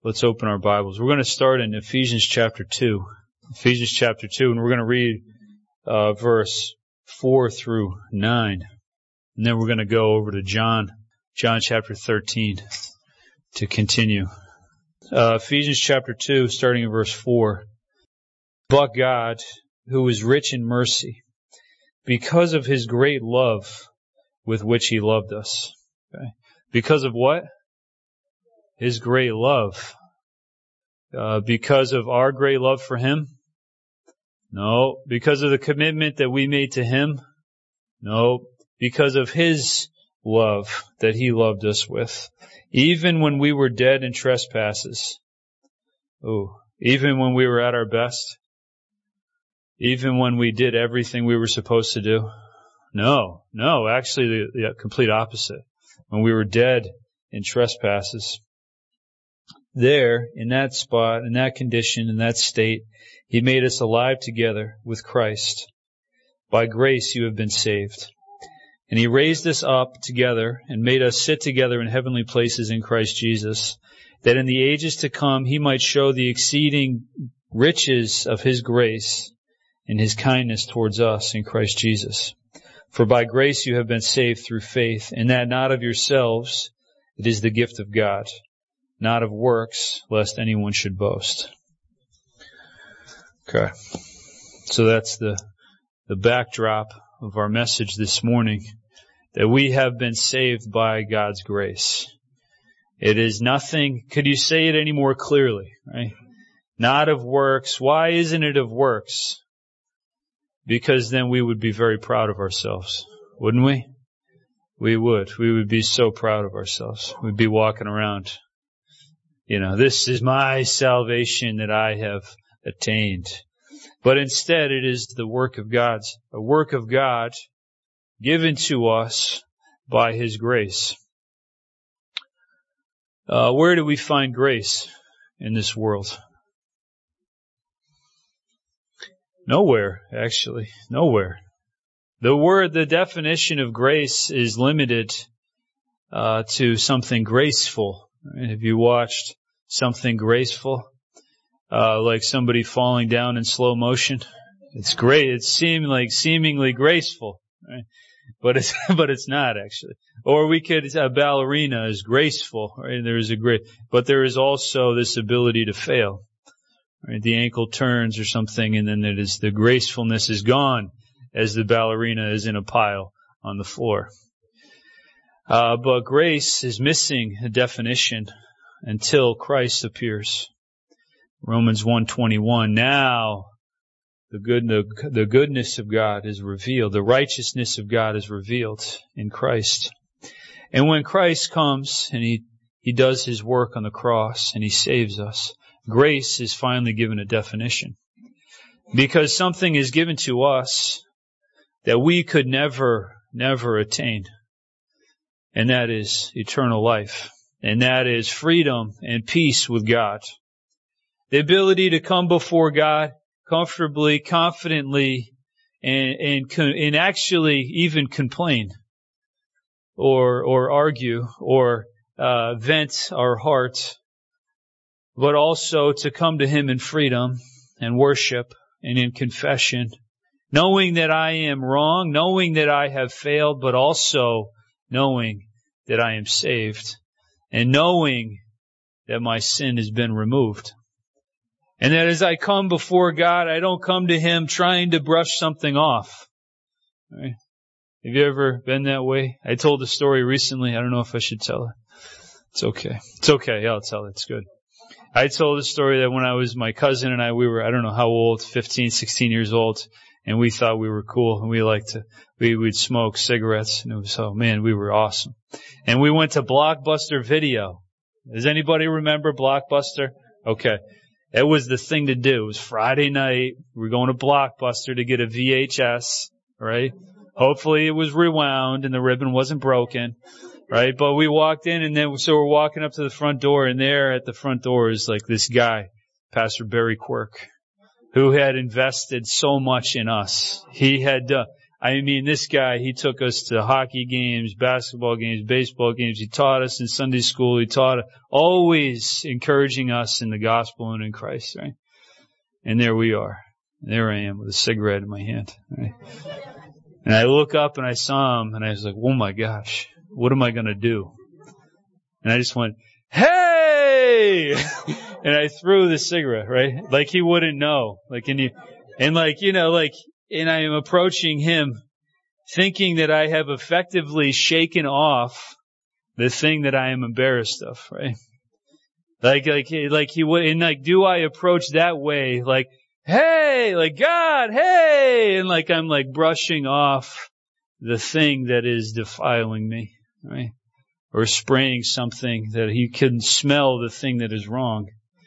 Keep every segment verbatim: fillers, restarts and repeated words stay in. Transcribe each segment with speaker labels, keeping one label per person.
Speaker 1: Let's open our Bibles. We're going to start in Ephesians chapter two. Ephesians chapter two, and we're going to read uh, verse four through nine. And then we're going to go over to John, John chapter thirteen to continue. Uh, Ephesians chapter two, starting in verse four. But God, who is rich in mercy, because of His great love with which He loved us. Okay. Because of what? His great love. Uh, because of our great love for Him? No. Because of the commitment that we made to Him? No. Because of His love that He loved us with. Even when we were dead in trespasses. Oh, even when we were at our best? Even when we did everything we were supposed to do? No. No, actually the, the complete opposite. When we were dead in trespasses. There, in that spot, in that condition, in that state, He made us alive together with Christ. By grace you have been saved. And He raised us up together and made us sit together in heavenly places in Christ Jesus, that in the ages to come He might show the exceeding riches of His grace and His kindness towards us in Christ Jesus. For by grace you have been saved through faith, and that not of yourselves, it is the gift of God, not of works, lest anyone should boast. Okay. So that's the, the backdrop of our message this morning, that we have been saved by God's grace. It is nothing, could you say it any more clearly, right? Not of works. Why isn't it of works? Because then we would be very proud of ourselves, wouldn't we? We would. We would be so proud of ourselves. We'd be walking around, you know, this is my salvation that I have attained. But instead it is the work of God's, a work of God given to us by His grace. Uh, where do we find grace in this world? Nowhere, actually. Nowhere. The word, the definition of grace is limited uh, to something graceful. Have you watched something graceful? Uh, like somebody falling down in slow motion? It's great. It seemed like seemingly graceful, right? But it's, but it's not actually. Or we could, a ballerina is graceful, right? There is a great, but there is also this ability to fail. Right, the ankle turns or something, and then it is the gracefulness is gone as the ballerina is in a pile on the floor. Uh, but grace is missing a definition until Christ appears. Romans one twenty-one. Now the good the, the goodness of God is revealed. The righteousness of God is revealed in Christ. And when Christ comes and He He does His work on the cross and He saves us, grace is finally given a definition, because something is given to us that we could never, never attain, and that is eternal life, and that is freedom and peace with God. The ability to come before God comfortably, confidently, and, and, and actually even complain or, or argue or uh, vent our heart, but also to come to Him in freedom and worship and in confession, knowing that I am wrong, knowing that I have failed, but also knowing that I am saved and knowing that my sin has been removed. And that as I come before God, I don't come to Him trying to brush something off. Right? Have you ever been that way? I told a story recently. I don't know if I should tell it. It's okay. It's okay. Yeah, I'll tell it. It's good. I told a story that when I was, my cousin and I, we were, I don't know how old, fifteen, sixteen years old, and we thought we were cool, and we liked to, we would smoke cigarettes, and it was, oh man, we were awesome. And we went to Blockbuster Video. Does anybody remember Blockbuster? Okay. It was the thing to do. It was Friday night. We were going to Blockbuster to get a V H S, right? Hopefully it was rewound and the ribbon wasn't broken. Right? But we walked in, and then, so we're walking up to the front door, and there at the front door is like this guy, Pastor Barry Quirk, who had invested so much in us. He had, uh, I mean, this guy, he took us to hockey games, basketball games, baseball games. He taught us in Sunday school. He taught, always encouraging us in the gospel and in Christ, right? And there we are. There I am with a cigarette in my hand, right? And I look up and I saw him and I was like, oh my gosh, what am I going to do? And I just went, hey! And I threw the cigarette, right? Like he wouldn't know. Like, and you, and like, you know, like, and I am approaching him thinking that I have effectively shaken off the thing that I am embarrassed of, right? Like, like, like he would, and like, do I approach that way? Like, hey, like God, hey, and like I'm like brushing off the thing that is defiling me, right? Or spraying something that he can smell the thing that is wrong.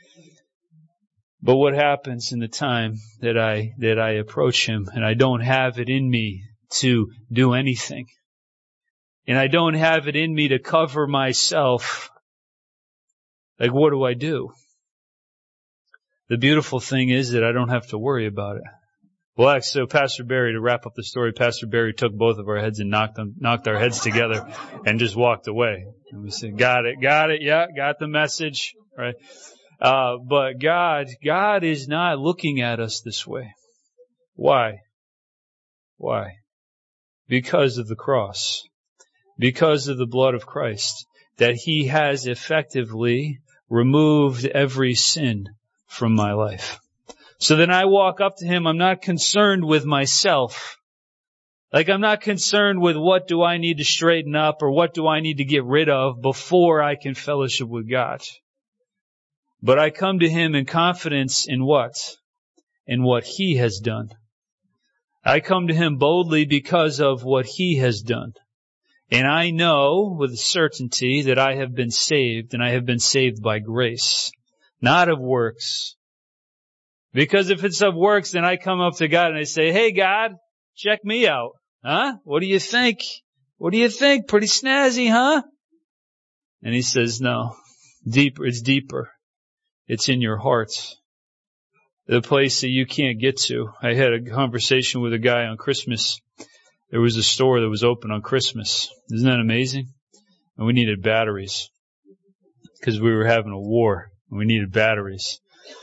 Speaker 1: But what happens in the time that I, that I approach him and I don't have it in me to do anything, and I don't have it in me to cover myself, like what do I do? The beautiful thing is that I don't have to worry about it. Well, so Pastor Barry, to wrap up the story, Pastor Barry took both of our heads and knocked them, knocked our heads together and just walked away. And we said, got it, got it, yeah, got the message, right? Uh, but God, God is not looking at us this way. Why? Why? Because of the cross. Because of the blood of Christ. That He has effectively removed every sin from my life. So then I walk up to Him, I'm not concerned with myself. Like I'm not concerned with what do I need to straighten up or what do I need to get rid of before I can fellowship with God. But I come to Him in confidence in what? In what He has done. I come to Him boldly because of what He has done. And I know with certainty that I have been saved, and I have been saved by grace, not of works. Because if it's of works, then I come up to God and I say, hey God, check me out. Huh? What do you think? What do you think? Pretty snazzy, huh? And He says, no, deeper, it's deeper. It's in your heart. The place that you can't get to. I had a conversation with a guy on Christmas. There was a store that was open on Christmas. Isn't that amazing? And we needed batteries. Because we were having a war. And we needed batteries.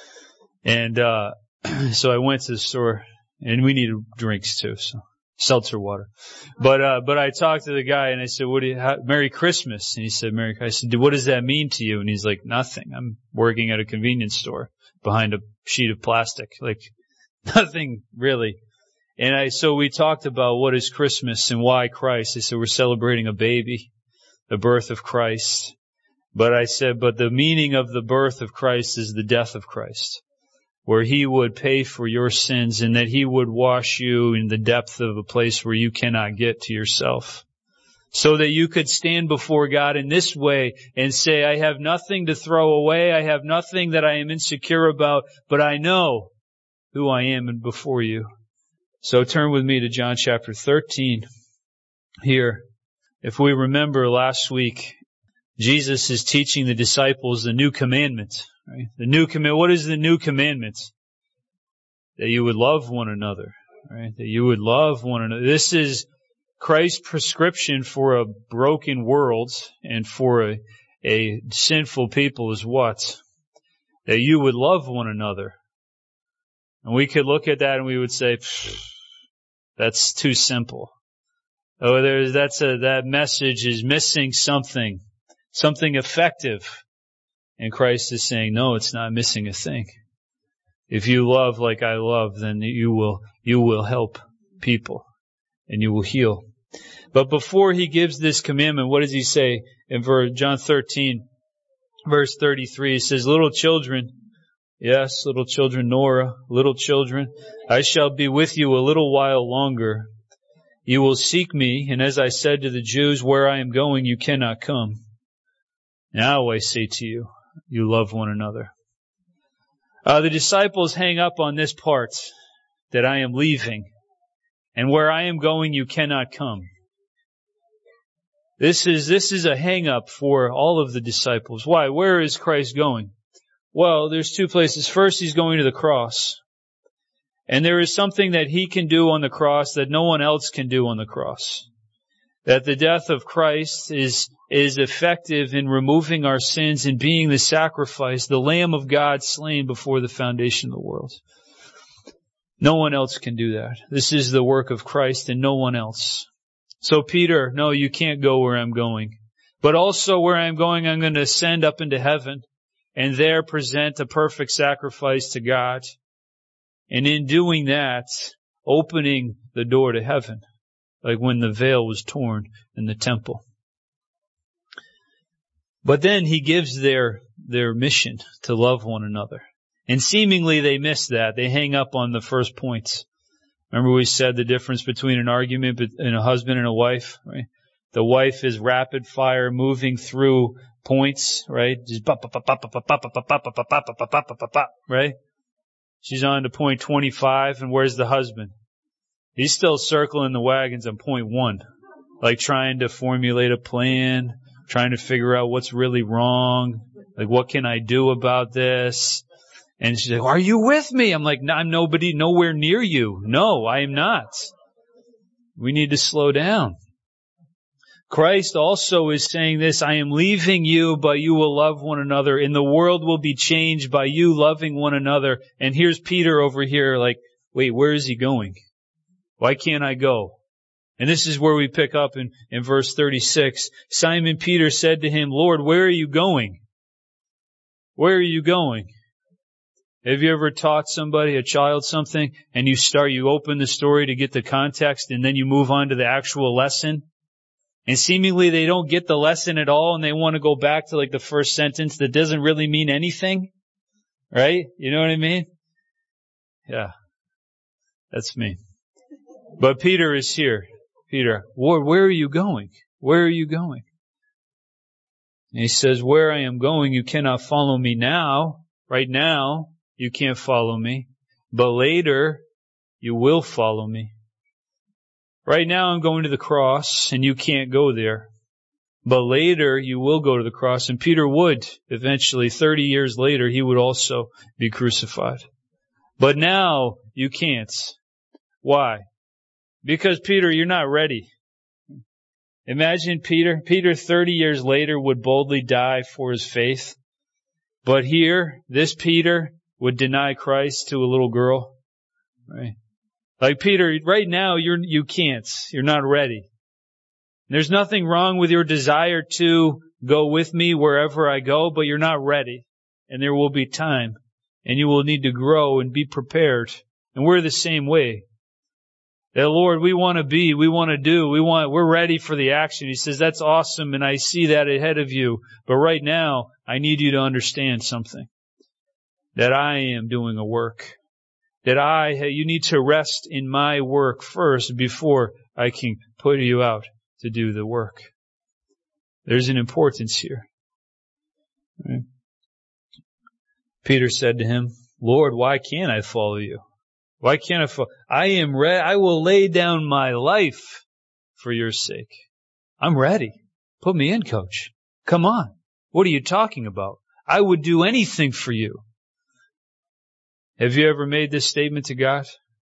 Speaker 1: And, uh, so I went to the store. And we needed drinks too, so. Seltzer water. But, uh, but I talked to the guy and I said, what do you, how, Merry Christmas. And he said, Merry Christmas. I said, what does that mean to you? And he's like, nothing. I'm working at a convenience store behind a sheet of plastic. Like, nothing really. And I, so we talked about what is Christmas and why Christ. I said, we're celebrating a baby, the birth of Christ. But I said, but the meaning of the birth of Christ is the death of Christ, where He would pay for your sins and that He would wash you in the depth of a place where you cannot get to yourself. So that you could stand before God in this way and say, I have nothing to throw away. I have nothing that I am insecure about, but I know who I am and before you. So turn with me to John chapter thirteen here. If we remember last week, Jesus is teaching the disciples the new commandment. Right? The new command. What is the new commandment? That you would love one another. Right? That you would love one another. This is Christ's prescription for a broken world and for a, a sinful people is what? That you would love one another. And we could look at that and we would say, that's too simple. Oh, there's, that's a, that message is missing something, something effective. And Christ is saying, no, it's not missing a thing. If you love like I love, then you will, you will help people and you will heal. But before He gives this commandment, what does He say in verse, John thirteen, verse thirty-three? He says, little children, yes, little children, Nora, little children, I shall be with you a little while longer. You will seek me, and as I said to the Jews, where I am going, you cannot come. Now I say to you, you love one another. Uh, the disciples hang up on this part, that I am leaving, and where I am going, you cannot come. This is, this is a hang up for all of the disciples. Why? Where is Christ going? Well, there's two places. First, He's going to the cross. And there is something that he can do on the cross that no one else can do on the cross. That the death of Christ is, is effective in removing our sins and being the sacrifice, the Lamb of God slain before the foundation of the world. No one else can do that. This is the work of Christ and no one else. So Peter, no, you can't go where I'm going. But also where I'm going, I'm going to ascend up into heaven and there present a perfect sacrifice to God. And in doing that, opening the door to heaven, like when the veil was torn in the temple. But then he gives their, their mission to love one another. And seemingly they miss that. They hang up on the first points. Remember we said the difference between an argument and a husband and a wife, right? The wife is rapid fire moving through points, right? Just right? She's on to point twenty-five, and where's the husband? He's still circling the wagons on point one, like trying to formulate a plan, trying to figure out what's really wrong, like what can I do about this? And she's like, are you with me? I'm like, no, I'm nobody, nowhere near you. No, I am not. We need to slow down. Christ also is saying this, I am leaving you, but you will love one another, and the world will be changed by you loving one another. And here's Peter over here like, wait, where is he going? Why can't I go? And this is where we pick up in, in verse thirty-six. Simon Peter said to him, Lord, where are you going? Where are you going? Have you ever taught somebody, a child, something, and you start, you open the story to get the context, and then you move on to the actual lesson? And seemingly they don't get the lesson at all, and they want to go back to like the first sentence that doesn't really mean anything. Right? You know what I mean? Yeah. That's me. But Peter is here. Peter, Lord, where are you going? Where are you going? And he says, where I am going, you cannot follow me now. Right now, you can't follow me. But later, you will follow me. Right now I'm going to the cross and you can't go there. But later you will go to the cross. And Peter would eventually, thirty years later, he would also be crucified. But now you can't. Why? Because Peter, you're not ready. Imagine Peter. Peter thirty years later would boldly die for his faith. But here, this Peter would deny Christ to a little girl. Right? Like Peter, right now you're, you can't. You're not ready. There's nothing wrong with your desire to go with me wherever I go, but you're not ready. And there will be time. And you will need to grow and be prepared. And we're the same way. That Lord, we want to be, we want to do, we want, we're ready for the action. He says, that's awesome and I see that ahead of you. But right now, I need you to understand something. That I am doing a work. That I, you need to rest in my work first before I can put you out to do the work. There's an importance here. Right? Peter said to him, Lord, why can't I follow you? Why can't I follow? I am ready. I will lay down my life for your sake. I'm ready. Put me in, coach. Come on. What are you talking about? I would do anything for you. Have you ever made this statement to God?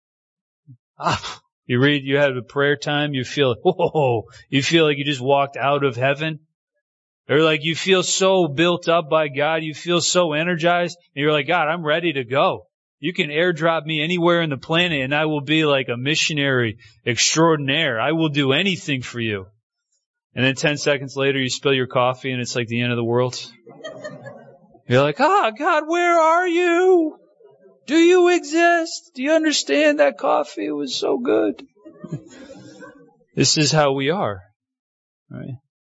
Speaker 1: Ah, you read, you have a prayer time, you feel, whoa, you feel like you just walked out of heaven. Or like you feel so built up by God, you feel so energized, and you're like, God, I'm ready to go. You can airdrop me anywhere in the planet and I will be like a missionary extraordinaire. I will do anything for you. And then ten seconds later you spill your coffee and it's like the end of the world. You're like, ah, oh, God, where are you? Do you exist? Do you understand that coffee? It was so good. This is how we are, right?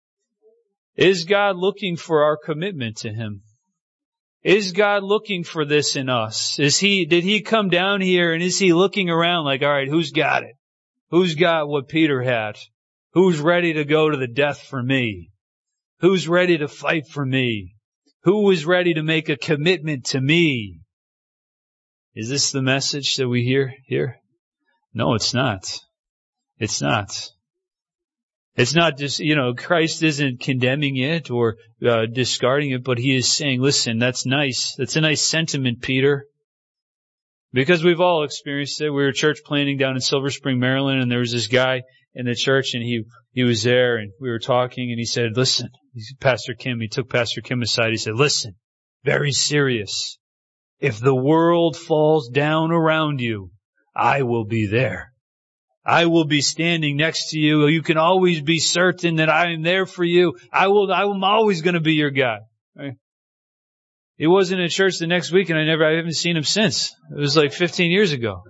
Speaker 1: Is God looking for our commitment to Him? Is God looking for this in us? Is He, did He come down here and is He looking around like, all right, who's got it? Who's got what Peter had? Who's ready to go to the death for me? Who's ready to fight for me? Who is ready to make a commitment to me? Is this the message that we hear here? No, it's not. It's not. It's not just, you know, Christ isn't condemning it or uh, discarding it, but He is saying, listen, that's nice. That's a nice sentiment, Peter. Because we've all experienced it. We were church planting down in Silver Spring, Maryland, and there was this guy in the church, and he he was there, and we were talking, and he said, listen, Pastor Kim, he took Pastor Kim aside, he said, listen, very serious. If the world falls down around you, I will be there. I will be standing next to you. You can always be certain that I am there for you. I will, I'm always going to be your guy. Right? He wasn't in church the next week, and I never, I haven't seen him since. It was like fifteen years ago.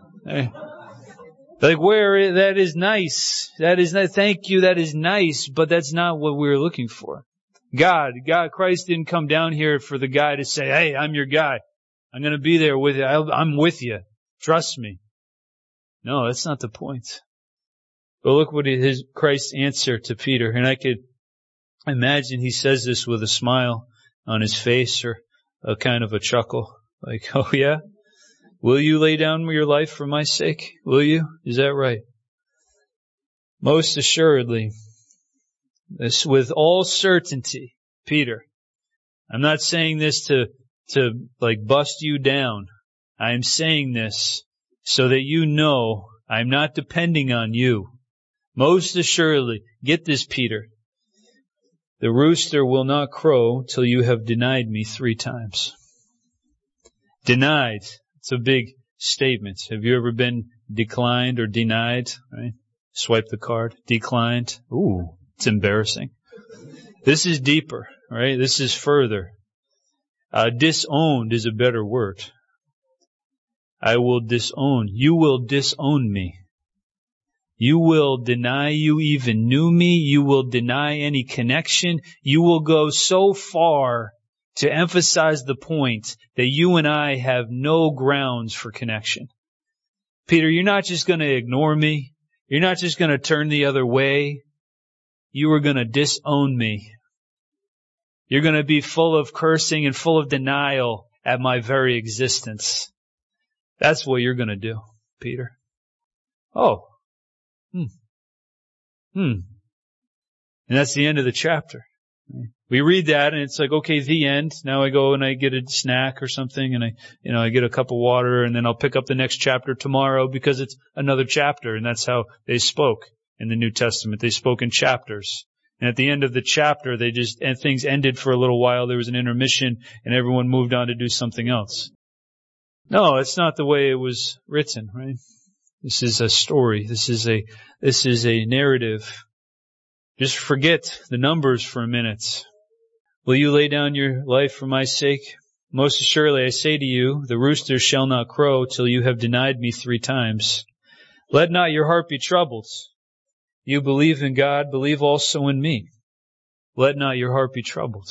Speaker 1: Like, where, that is nice. That is not, thank you, that is nice, but that's not what we were looking for. God, God, Christ didn't come down here for the guy to say, hey, I'm your guy. I'm going to be there with you. I'm with you. Trust me. No, that's not the point. But look what his Christ's answer to Peter, and I could imagine he says this with a smile on his face or a kind of a chuckle, like, oh yeah? Will you lay down your life for my sake? Will you? Is that right? Most assuredly, this with all certainty, Peter. I'm not saying this to, to like bust you down. I'm saying this so that you know I'm not depending on you. Most assuredly, get this, Peter. The rooster will not crow till you have denied me three times. Denied. It's a big statement. Have you ever been declined or denied? Right? Swipe the card. Declined. Ooh, it's embarrassing. This is deeper, right? This is further. Uh, disowned is a better word. I will disown. You will disown me. You will deny you even knew me. You will deny any connection. You will go so far to emphasize the point that you and I have no grounds for connection. Peter, you're not just going to ignore me. You're not just going to turn the other way. You are going to disown me. You're going to be full of cursing and full of denial at my very existence. That's what you're going to do, Peter. Oh. Hmm. Hmm. And that's the end of the chapter. We read that and it's like, okay, the end. Now I go and I get a snack or something and I, you know, I get a cup of water and then I'll pick up the next chapter tomorrow because it's another chapter. And that's how they spoke in the New Testament. They spoke in chapters. And at the end of the chapter, they just, and things ended for a little while. There was an intermission and everyone moved on to do something else. No, it's not the way it was written, right? This is a story. This is a, this is a narrative. Just forget the numbers for a minute. Will you lay down your life for my sake? Most assuredly I say to you, the rooster shall not crow till you have denied me three times. Let not your heart be troubled. You believe in God, believe also in me. Let not your heart be troubled.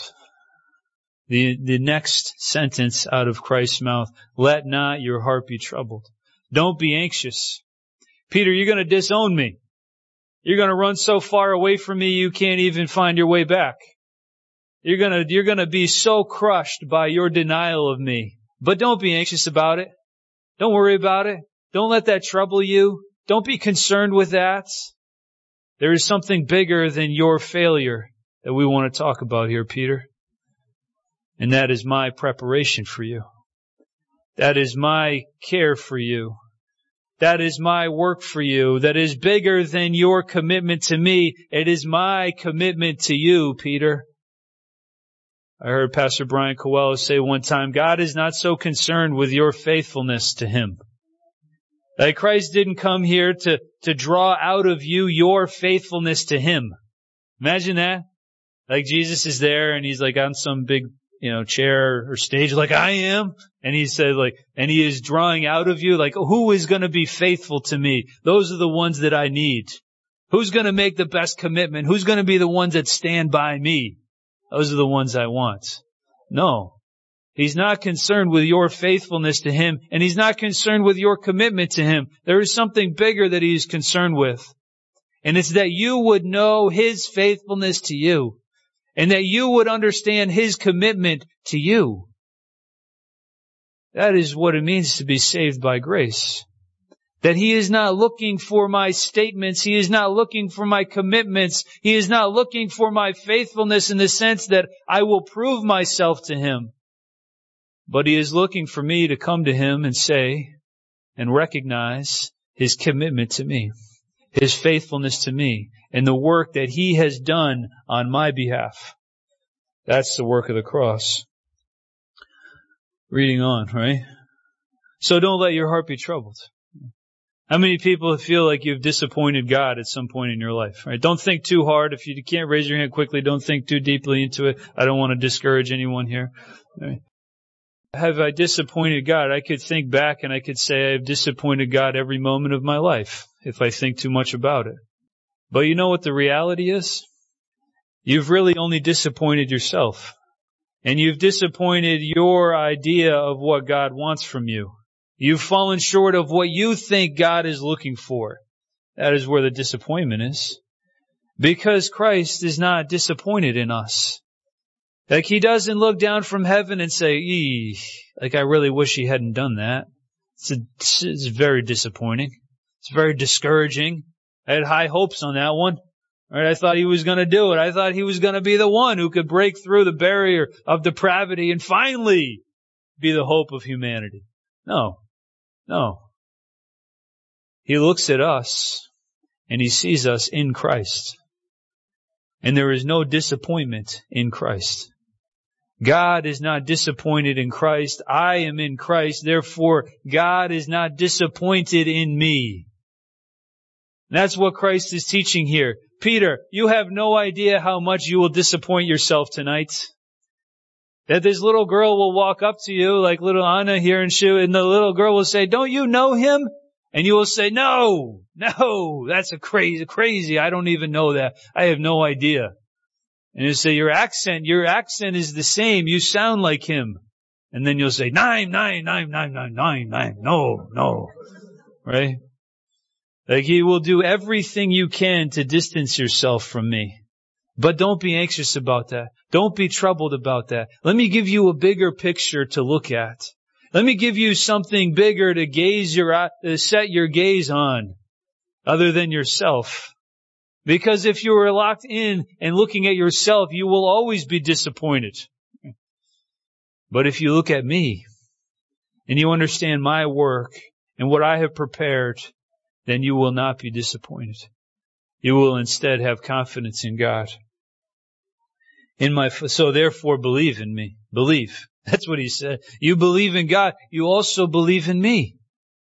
Speaker 1: The, the next sentence out of Christ's mouth, let not your heart be troubled. Don't be anxious. Peter, you're going to disown me. You're going to run so far away from me you can't even find your way back. You're going to, you're going to be so crushed by your denial of me. But don't be anxious about it. Don't worry about it. Don't let that trouble you. Don't be concerned with that. There is something bigger than your failure that we want to talk about here, Peter. And that is my preparation for you. That is my care for you. That is my work for you. That is bigger than your commitment to me. It is my commitment to you, Peter. I heard Pastor Brian Coelho say one time, God is not so concerned with your faithfulness to Him. Like Christ didn't come here to, to draw out of you your faithfulness to Him. Imagine that. Like Jesus is there and He's like on some big, you know, chair or stage like I am. And He said like, and He is drawing out of you like, who is going to be faithful to me? Those are the ones that I need. Who's going to make the best commitment? Who's going to be the ones that stand by me? Those are the ones I want. No. He's not concerned with your faithfulness to Him, and He's not concerned with your commitment to Him. There is something bigger that He is concerned with. And it's that you would know His faithfulness to you, and that you would understand His commitment to you. That is what it means to be saved by grace. That He is not looking for my statements. He is not looking for my commitments. He is not looking for my faithfulness in the sense that I will prove myself to Him. But He is looking for me to come to Him and say, and recognize His commitment to me, His faithfulness to me, and the work that He has done on my behalf. That's the work of the cross. Reading on, right? So don't let your heart be troubled. How many people feel like you've disappointed God at some point in your life, right? Don't think too hard. If you can't raise your hand quickly, don't think too deeply into it. I don't want to discourage anyone here. Right? Have I disappointed God? I could think back and I could say I've disappointed God every moment of my life if I think too much about it. But you know what the reality is? You've really only disappointed yourself. And you've disappointed your idea of what God wants from you. You've fallen short of what you think God is looking for. That is where the disappointment is. Because Christ is not disappointed in us. Like He doesn't look down from heaven and say, eee, like I really wish He hadn't done that. It's, a, it's very disappointing. It's very discouraging. I had high hopes on that one. Right? I thought He was going to do it. I thought He was going to be the one who could break through the barrier of depravity and finally be the hope of humanity. No. No. He looks at us and He sees us in Christ. And there is no disappointment in Christ. God is not disappointed in Christ. I am in Christ. Therefore, God is not disappointed in me. And that's what Christ is teaching here. Peter, you have no idea how much you will disappoint yourself tonight. That this little girl will walk up to you like little Anna here and she, and the little girl will say, don't you know him? And you will say, no, no, that's a crazy, crazy. I don't even know that. I have no idea. And you say, your accent, your accent is the same. You sound like him. And then you'll say, nine, nine, nine, nine, nine, nine, nine. No, no. Right? Like you will do everything you can to distance yourself from me. But don't be anxious about that. Don't be troubled about that. Let me give you a bigger picture to look at. Let me give you something bigger to gaze your, uh, set your gaze on other than yourself. Because if you are locked in and looking at yourself, you will always be disappointed. But if you look at me and you understand my work and what I have prepared, then you will not be disappointed. You will instead have confidence in God. In my, so therefore believe in me. Believe. That's what he said. You believe in God. You also believe in me.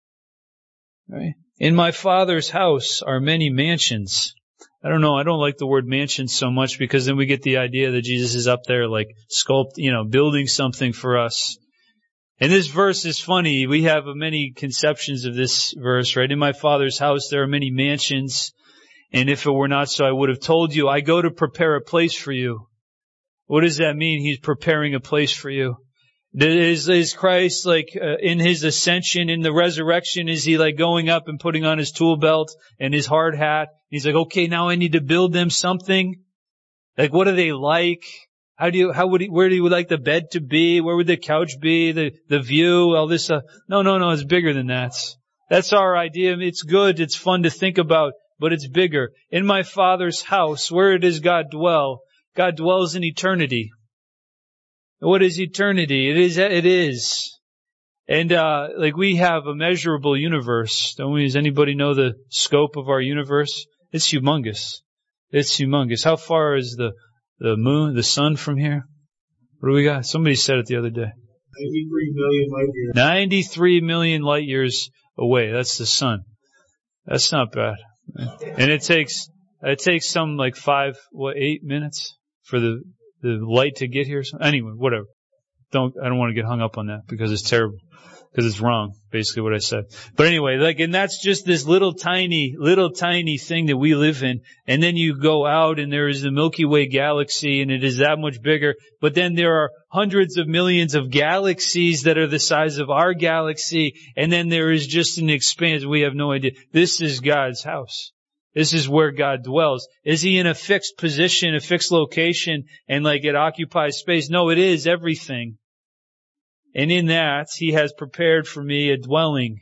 Speaker 1: Right? In my Father's house are many mansions. I don't know. I don't like the word mansion so much because then we get the idea that Jesus is up there like sculpt, you know, building something for us. And this verse is funny. We have many conceptions of this verse, right? In my Father's house there are many mansions. And if it were not so, I would have told you, I go to prepare a place for you. What does that mean? He's preparing a place for you. Is, is Christ like uh, in His ascension, in the resurrection, is He like going up and putting on His tool belt and His hard hat? He's like, okay, now I need to build them something. Like, what are they like? How do you, how would he, where do you like the bed to be? Where would the couch be? The, the view, all this, uh, no, no, no, it's bigger than that. That's our idea. It's good. It's fun to think about, but it's bigger. In my Father's house, where does God dwell? God dwells in eternity. What is eternity? It is, it is. And, uh, like we have a measurable universe, don't we? Does anybody know the scope of our universe? It's humongous. It's humongous. How far is the, the moon, the sun from here? What do we got? Somebody said it the other day.
Speaker 2: ninety-three million light years.
Speaker 1: ninety-three million light years away. That's the sun. That's not bad. And it takes, it takes some like five, what, eight minutes for the, the light to get here. Anyway, whatever. Don't, I don't want to get hung up on that because it's terrible. Because it's wrong, basically what I said. But anyway, like, and that's just this little tiny, little tiny thing that we live in. And then you go out and there is the Milky Way galaxy and it is that much bigger. But then there are hundreds of millions of galaxies that are the size of our galaxy. And then there is just an expanse. We have no idea. This is God's house. This is where God dwells. Is He in a fixed position, a fixed location, and like it occupies space? No, it is everything. And in that, He has prepared for me a dwelling.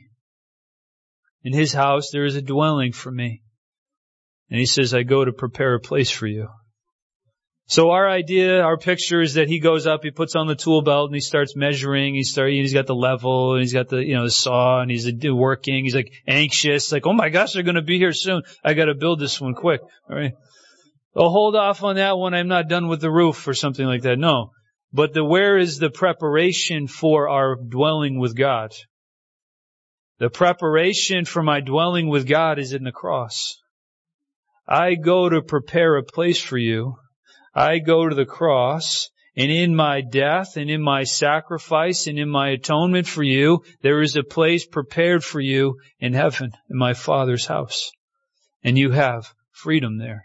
Speaker 1: In His house, there is a dwelling for me. And He says, I go to prepare a place for you. So our idea, our picture is that he goes up, he puts on the tool belt and he starts measuring. He start, he's got the level and he's got the, you know, the saw and he's working. He's like anxious, like, oh my gosh, they're going to be here soon. I got to build this one quick. All right. I'll hold off on that one. I'm not done with the roof or something like that. No. But the, where is the preparation for our dwelling with God? The preparation for my dwelling with God is in the cross. I go to prepare a place for you. I go to the cross, and in my death and in my sacrifice and in my atonement for you, there is a place prepared for you in heaven, in my Father's house. And you have freedom there.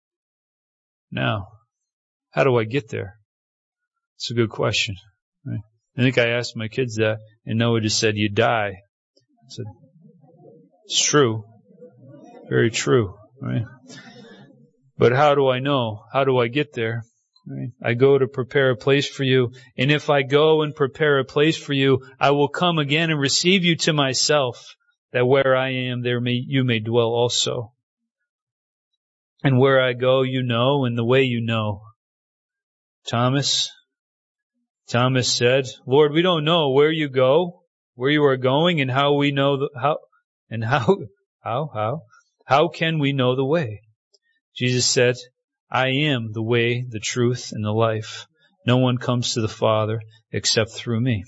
Speaker 1: Now, how do I get there? It's a good question. Right? I think I asked my kids that, and Noah just said, you die. I said, it's true. Very true. Right? But how do I know? How do I get there? Right? I go to prepare a place for you. And if I go and prepare a place for you, I will come again and receive you to myself, that where I am, there may, you may dwell also. And where I go, you know, and the way you know. Thomas, Thomas said, Lord, we don't know where you go, where you are going, and how we know the, how, and how, how, how, how can we know the way? Jesus said, I am the way, the truth, and the life. No one comes to the Father except through me.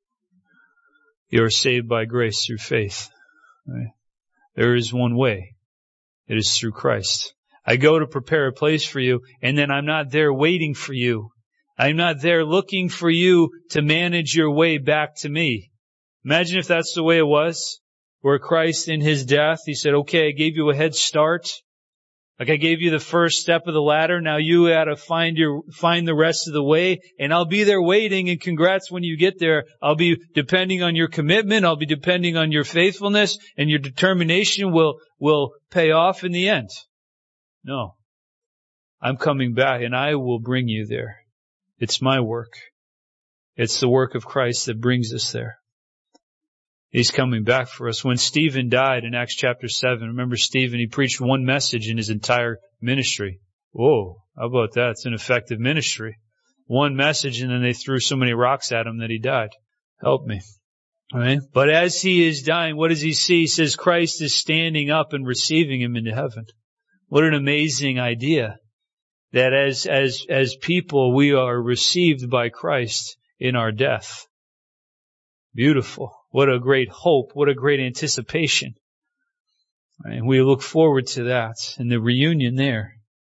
Speaker 1: You are saved by grace through faith. Right? There is one way. It is through Christ. I go to prepare a place for you, and then I'm not there waiting for you. I'm not there looking for you to manage your way back to me. Imagine if that's the way it was, where Christ in His death, He said, okay, I gave you a head start. Like I gave you the first step of the ladder. Now you got to find your, find the rest of the way, and I'll be there waiting, and congrats when you get there. I'll be depending on your commitment. I'll be depending on your faithfulness, and your determination will, will pay off in the end. No. I'm coming back, and I will bring you there. It's my work. It's the work of Christ that brings us there. He's coming back for us. When Stephen died in Acts chapter seven, remember Stephen, he preached one message in his entire ministry. Whoa, how about that? It's an effective ministry. One message, and then they threw so many rocks at him that he died. Help me. All right? But as he is dying, what does he see? He says Christ is standing up and receiving him into heaven. What an amazing idea. That as, as, as people, we are received by Christ in our death. Beautiful. What a great hope. What a great anticipation. And we look forward to that and the reunion there.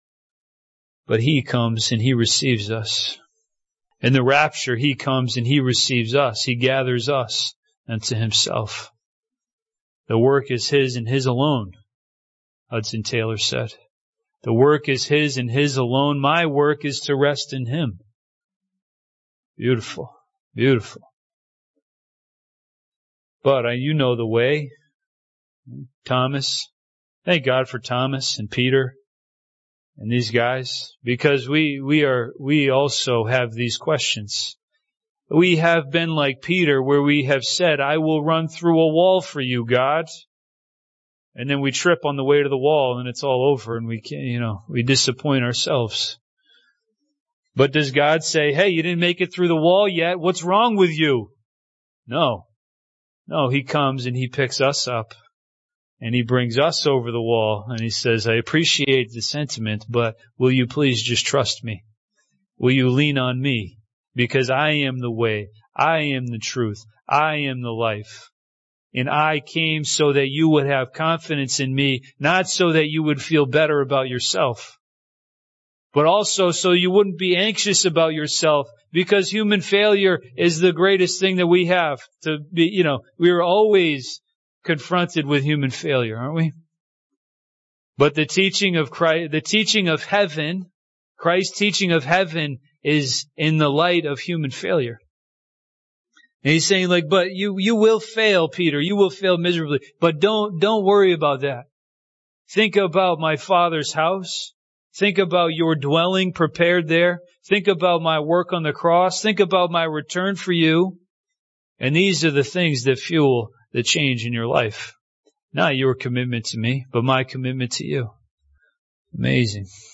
Speaker 1: But He comes and He receives us. In the rapture, He comes and He receives us. He gathers us unto Himself. The work is His and His alone, Hudson Taylor said. The work is His and His alone. My work is to rest in Him. Beautiful. Beautiful. But uh, you know the way. Thomas. Thank God for Thomas and Peter and these guys, because we, we are, we also have these questions. We have been like Peter, where we have said, I will run through a wall for you, God. And then we trip on the way to the wall and it's all over and we can't, you know, we disappoint ourselves. But does God say, hey, you didn't make it through the wall yet. What's wrong with you? No. No, He comes and He picks us up and He brings us over the wall and He says, I appreciate the sentiment, but will you please just trust me? Will you lean on me? Because I am the way. I am the truth. I am the life. And I came so that you would have confidence in me, not so that you would feel better about yourself, but also so you wouldn't be anxious about yourself, because human failure is the greatest thing that we have to be, you know, we are always confronted with human failure, aren't we? But the teaching of Christ, the teaching of heaven, Christ's teaching of heaven is in the light of human failure. And He's saying like, but you, you will fail, Peter. You will fail miserably. But don't, don't worry about that. Think about my Father's house. Think about your dwelling prepared there. Think about my work on the cross. Think about my return for you. And these are the things that fuel the change in your life. Not your commitment to me, but my commitment to you. Amazing.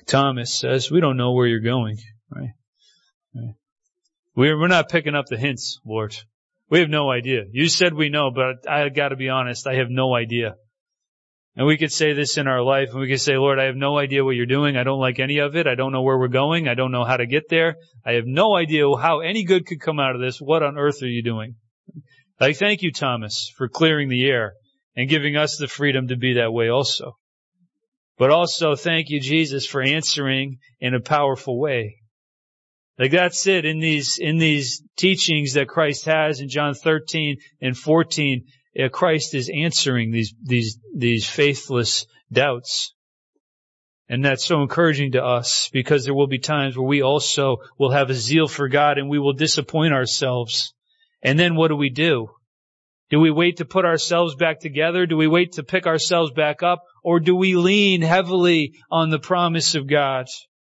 Speaker 1: Thomas says, we don't know where you're going, right? right. We're, we're not picking up the hints, Lord. We have no idea. You said we know, but I got to be honest, I have no idea. And we could say this in our life, and we could say, Lord, I have no idea what you're doing. I don't like any of it. I don't know where we're going. I don't know how to get there. I have no idea how any good could come out of this. What on earth are you doing? I thank you, Thomas, for clearing the air and giving us the freedom to be that way also. But also thank you, Jesus, for answering in a powerful way. Like that's it in these, in these teachings that Christ has in John thirteen and fourteen. Uh, Christ is answering these, these, these faithless doubts. And that's so encouraging to us because there will be times where we also will have a zeal for God and we will disappoint ourselves. And then what do we do? Do we wait to put ourselves back together? Do we wait to pick ourselves back up? Or do we lean heavily on the promise of God?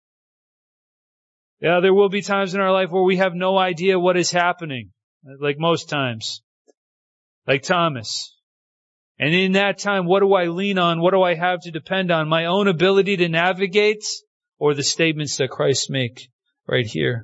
Speaker 1: Yeah, there will be times in our life where we have no idea what is happening, like most times, like Thomas. And in that time, what do I lean on? What do I have to depend on? My own ability to navigate or the statements that Christ make right here?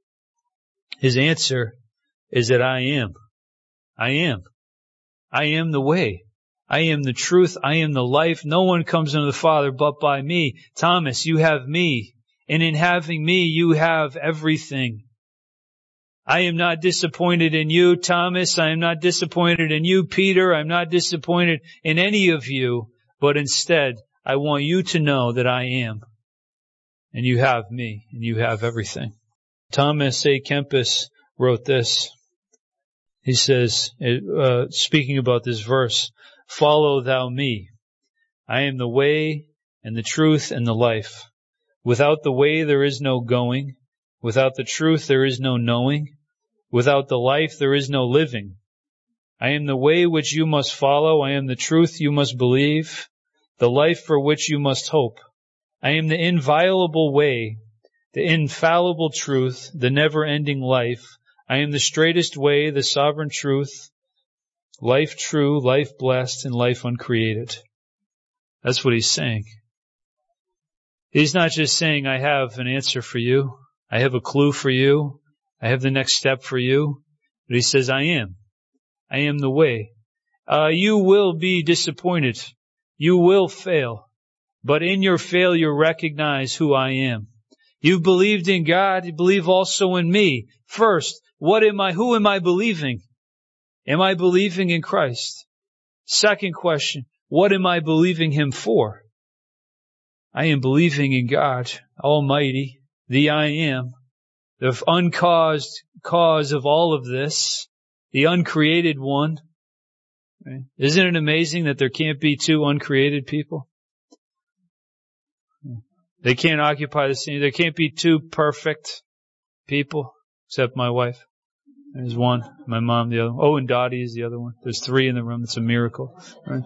Speaker 1: His answer is that I am. I am. I am the way. I am the truth. I am the life. No one comes unto the Father but by me. Thomas, you have me. And in having me, you have everything. I am not disappointed in you, Thomas. I am not disappointed in you, Peter. I'm not disappointed in any of you. But instead, I want you to know that I am. And you have me. And you have everything. Thomas A. Kempis wrote this. He says, uh, speaking about this verse, follow thou me. I am the way and the truth and the life. Without the way there is no going. Without the truth there is no knowing. Without the life there is no living. I am the way which you must follow. I am the truth you must believe. The life for which you must hope. I am the inviolable way, the infallible truth, the never-ending life. I am the straightest way, the sovereign truth, life true, life blessed, and life uncreated. That's what he's saying. He's not just saying, I have an answer for you. I have a clue for you. I have the next step for you. But he says, I am. I am the way. Uh, you will be disappointed. You will fail. But in your failure, recognize who I am. You believed in God. You believe also in me. First, what am I, who am I believing? Am I believing in Christ? Second question, what am I believing Him for? I am believing in God Almighty, the I Am, the uncaused cause of all of this, the uncreated one. Right? Isn't it amazing that there can't be two uncreated people? They can't occupy the same, there can't be two perfect people, except my wife. There's one, my mom, the other. Oh, and Dottie is the other one. There's three in the room. It's a miracle. Right?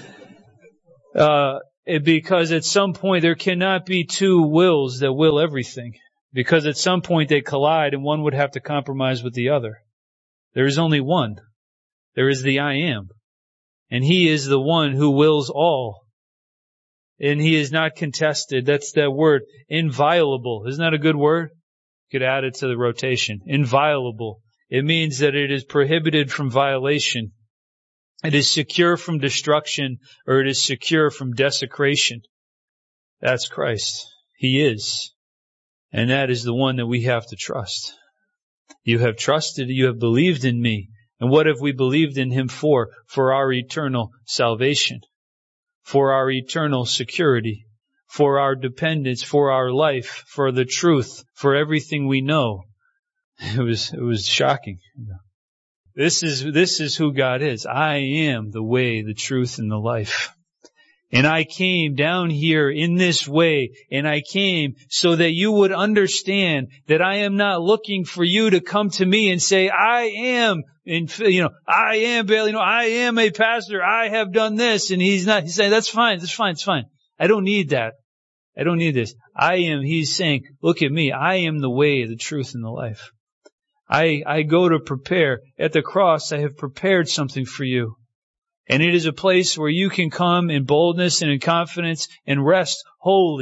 Speaker 1: Uh, it, because at some point there cannot be two wills that will everything. Because at some point they collide and one would have to compromise with the other. There is only one. There is the I Am. And He is the one who wills all. And He is not contested. That's that word, inviolable. Isn't that a good word? You could add it to the rotation. Inviolable. It means that it is prohibited from violation. It is secure from destruction, or it is secure from desecration. That's Christ. He is. And that is the one that we have to trust. You have trusted, you have believed in me. And what have we believed in Him for? For our eternal salvation. For our eternal security. For our dependence, for our life, for the truth, for everything we know. It was, it was shocking. This is, this is who God is. I am the way, the truth, and the life. And I came down here in this way, and I came so that you would understand that I am not looking for you to come to me and say, I am, in, you know, I am, you know, I am a pastor. I have done this. And he's not, he's saying, that's fine, that's fine, it's fine. I don't need that. I don't need this. I am, he's saying, look at me. I am the way, the truth, and the life. I, I go to prepare. At the cross, I have prepared something for you. And it is a place where you can come in boldness and in confidence and rest wholly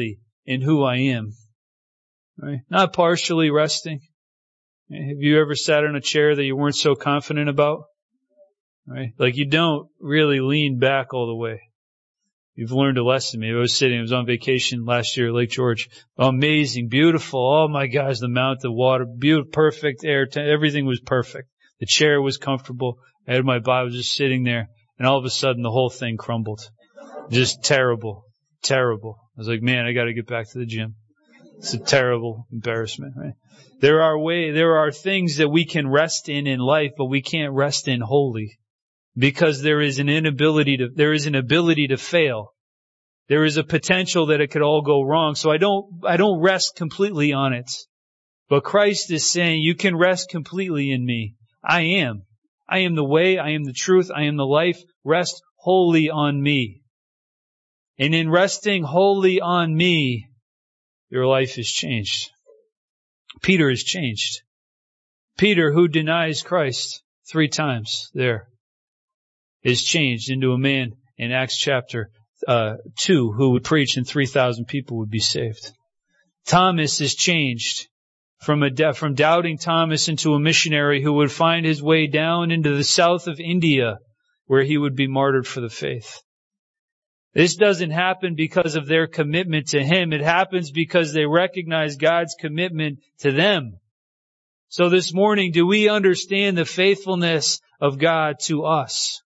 Speaker 1: in who I am. Right? Not partially resting. Have you ever sat in a chair that you weren't so confident about? Right? Like you don't really lean back all the way. You've learned a lesson. Maybe I was sitting, I was on vacation last year at Lake George. Amazing, beautiful. Oh my gosh, the amount of water, beautiful, perfect air, everything was perfect. The chair was comfortable. I had my body, I was just sitting there, and all of a sudden the whole thing crumbled. Just terrible, terrible. I was like, man, I got to get back to the gym. It's a terrible embarrassment, right? There are way, there are things that we can rest in in life, but we can't rest in wholly. Because there is an inability to, there is an ability to fail. There is a potential that it could all go wrong. So I don't, I don't rest completely on it. But Christ is saying, you can rest completely in me. I am. I am the way, I am the truth, I am the life. Rest wholly on me. And in resting wholly on me, your life is changed. Peter is changed. Peter, who denies Christ three times there, is changed into a man in Acts chapter uh, two who would preach and three thousand people would be saved. Thomas is changed from a from doubting Thomas into a missionary who would find his way down into the south of India where he would be martyred for the faith. This doesn't happen because of their commitment to him. It happens because they recognize God's commitment to them. So this morning, do we understand the faithfulness of God to us?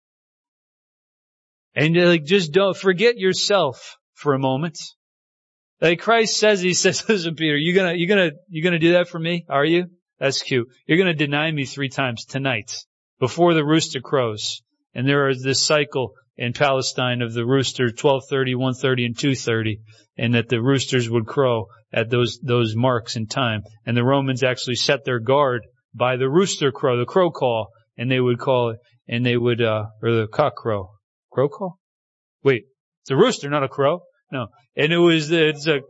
Speaker 1: And like, just don't forget yourself for a moment. Like Christ says, he says, listen, Peter, you gonna, you gonna, you gonna do that for me? Are you? That's cute. You're gonna deny me three times tonight before the rooster crows. And there is this cycle in Palestine of the rooster twelve thirty, one thirty, and two thirty, and that the roosters would crow at those, those marks in time. And the Romans actually set their guard by the rooster crow, the crow call, and they would call it, and they would, uh, or the cock crow. Crow call? Wait, it's a rooster, not a crow. No. And it was, it's a,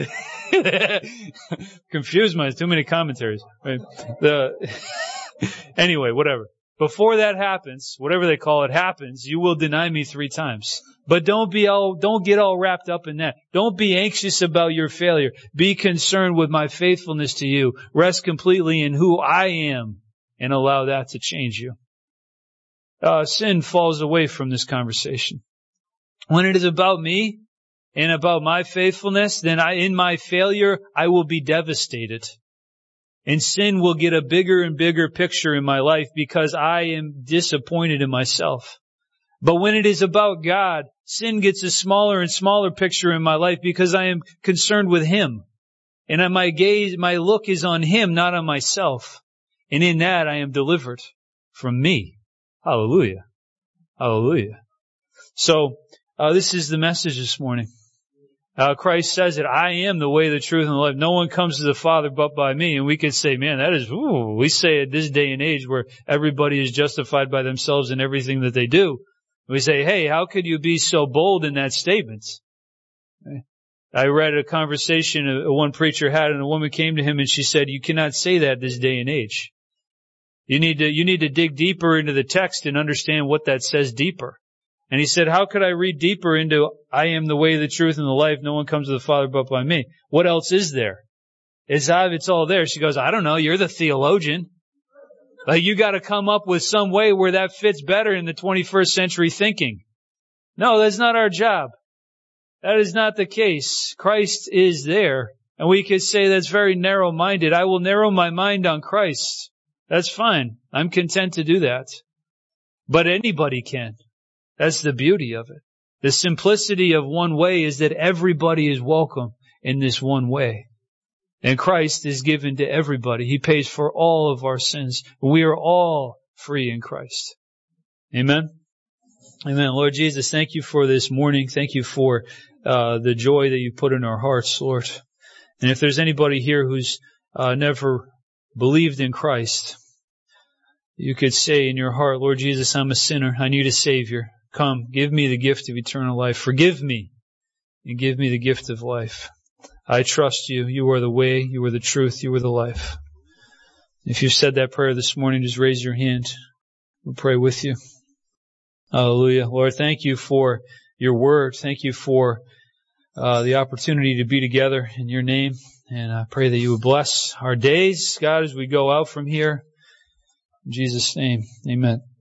Speaker 1: it confused my, too many commentaries. Right? The, anyway, whatever. Before that happens, whatever they call it happens, you will deny me three times. But don't be all, don't get all wrapped up in that. Don't be anxious about your failure. Be concerned with my faithfulness to you. Rest completely in who I am and allow that to change you. Uh, sin falls away from this conversation. When it is about me and about my faithfulness, then I, in my failure, I will be devastated. And sin will get a bigger and bigger picture in my life because I am disappointed in myself. But when it is about God, sin gets a smaller and smaller picture in my life because I am concerned with Him. And my gaze, my look is on Him, not on myself. And in that I am delivered from me. Hallelujah. Hallelujah. So, uh, this is the message this morning. Uh, Christ says that I am the way, the truth, and the life. No one comes to the Father but by me. And we could say, man, that is, ooh, we say at this day and age where everybody is justified by themselves in everything that they do. We say, hey, how could you be so bold in that statement? I read a conversation one preacher had, and a woman came to him and she said, you cannot say that this day and age. You need to, you need to dig deeper into the text and understand what that says deeper. And he said, how could I read deeper into, I am the way, the truth, and the life. No one comes to the Father but by me. What else is there? It's, it's all there. She goes, I don't know. You're the theologian. Like you got to come up with some way where that fits better in the twenty-first century thinking. No, that's not our job. That is not the case. Christ is there. And we could say that's very narrow-minded. I will narrow my mind on Christ. That's fine. I'm content to do that. But anybody can. That's the beauty of it. The simplicity of one way is that everybody is welcome in this one way. And Christ is given to everybody. He pays for all of our sins. We are all free in Christ. Amen? Amen. Lord Jesus, thank you for this morning. Thank you for uh the joy that you put in our hearts, Lord. And if there's anybody here who's uh never believed in Christ, you could say in your heart, Lord Jesus, I'm a sinner. I need a Savior. Come, give me the gift of eternal life. Forgive me and give me the gift of life. I trust you. You are the way. You are the truth. You are the life. If you said that prayer this morning, just raise your hand. We'll pray with you. Hallelujah. Lord, thank you for your word. Thank you for uh, the opportunity to be together in your name. And I pray that you would bless our days, God, as we go out from here. In Jesus' name, amen.